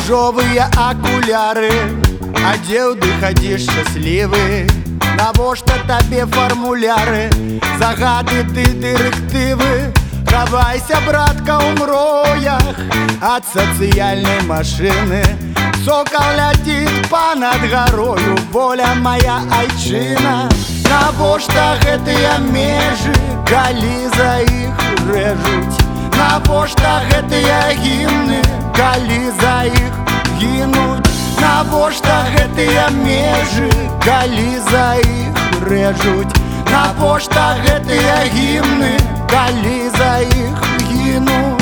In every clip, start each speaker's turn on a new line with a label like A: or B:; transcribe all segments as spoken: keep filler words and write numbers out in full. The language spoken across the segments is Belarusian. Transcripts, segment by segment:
A: ружовыя акуляры адзеў, ды хадзіш шчаслівы. Навошта табе фармуляры, загады ты дырэктывы? Хавайся, братка, ў мроях ад сацыяльнай машыны. Сокал ляціць панад гарою, воля моя айчына. Навошта гэтыя межы, калі за іх рэжуць? Навошта гэтыя гімны, калі за іх гінуць? Навошта гэтыя межы, калі за іх рэжуць? Навошта гэтыя гімны, калі за іх гінуць?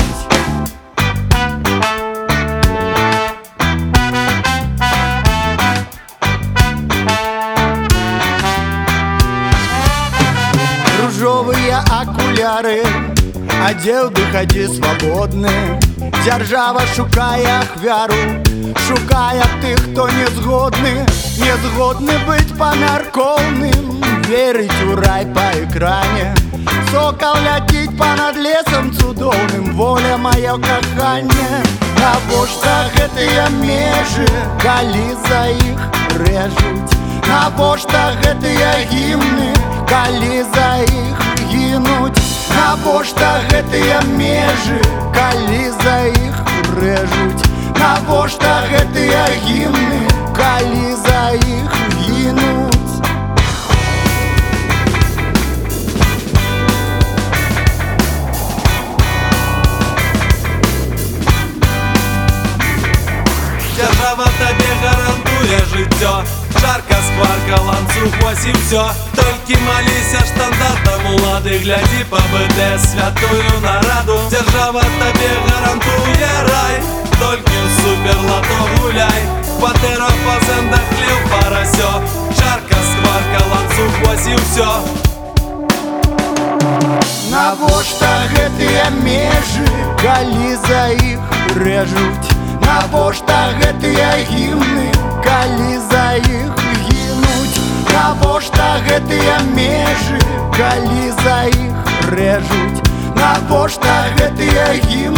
A: Ружовыя акуляры адзеў, ды хадзі свабодны. Дзяржава шукае ахвяру, шукае тых, хто не згодны. Не згодны быць памяркоўным, верыць у рай па экране. Сокал ляціць панад лесам цудоўным, воля маё каханне. Навошта гэтыя межы, калі за іх рэжуць? Навошта гэтыя гімны, калі за іх гінуць? Навошта гэтыя межы, калі за іх рэжуць? Навошта гэтыя гімны, калі за іх гінуць?
B: Дзяржава табе гарантуе жыццё, жарка, скварка, ланцуг, вось і ўсё. Толькі маліся штандартам улады, глядзі па бэ дэ святую нараду. Дзяржава табе гарантуе рай, толькі ў суперлато гуляй. Кватэра па зэндах, хлеў, парасё, жарка, скварка, ланцуг, вось і ўсё.
A: Навошта гэтыя межы, калі за іх рэжуць? Навошта гэтыя гімны, калі за іх гінуць? Навошта гэтыя межы, калі за іх рэжуць? Навошта гэтыя гімны?